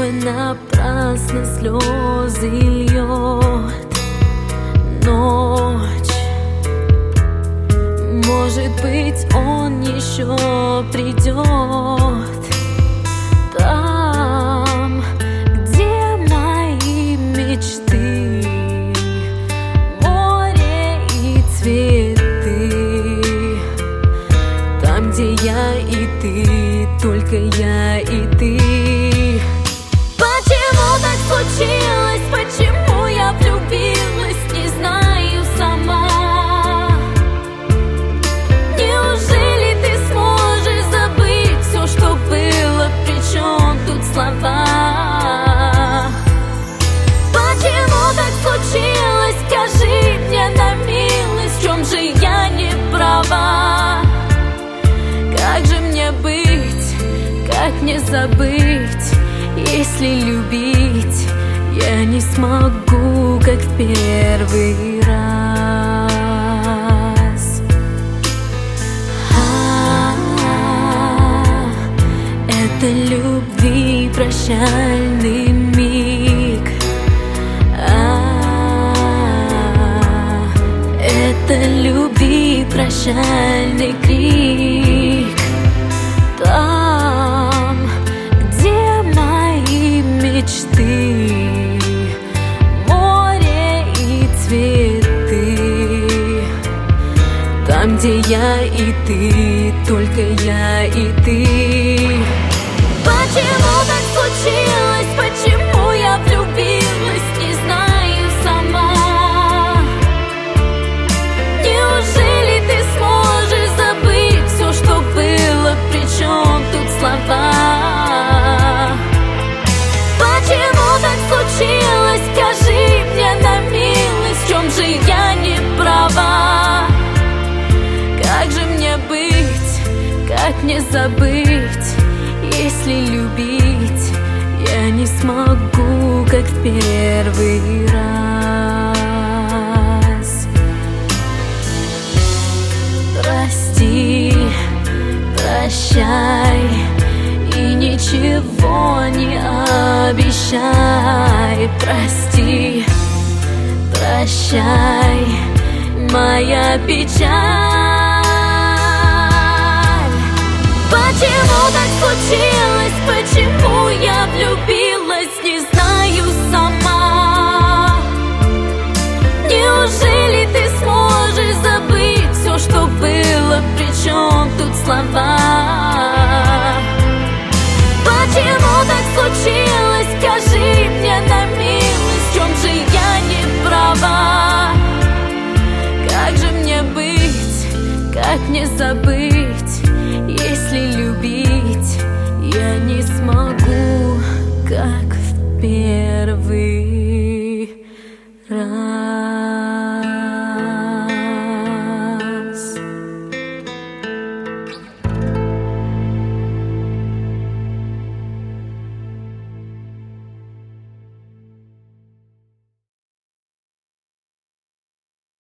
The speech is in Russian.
бы напрасно слезы льет ночь. Может быть, он еще придет там, где мои мечты, море и цветы, там, где я и ты, только я и ты. Почему так случилось? Почему я влюбилась? Не знаю сама. Неужели ты сможешь забыть все, что было? Причем тут слова? Почему так случилось? Скажи мне на милость, в чем же я не права? Как же мне быть? Как мне забыть? Если любить я не смогу, как в первый раз. Это любви прощальный миг. Это любви прощальный крик. Там, где мои мечты, море и цветы, там, где я и ты, только я и ты. Почему так случилось? Почему я влюбилась? Не знаю сама. Неужели ты сможешь забыть все, что было? Причем тут слова? Почему так случилось? Скажи мне на милость, в чем же я не права? Как же мне быть? Как мне забыть? Если любить я не смогу, как в первый раз. Прости, прощай и ничего не обещай. Прости, прощай, моя печаль. Почему так случилось? Почему я влюбилась?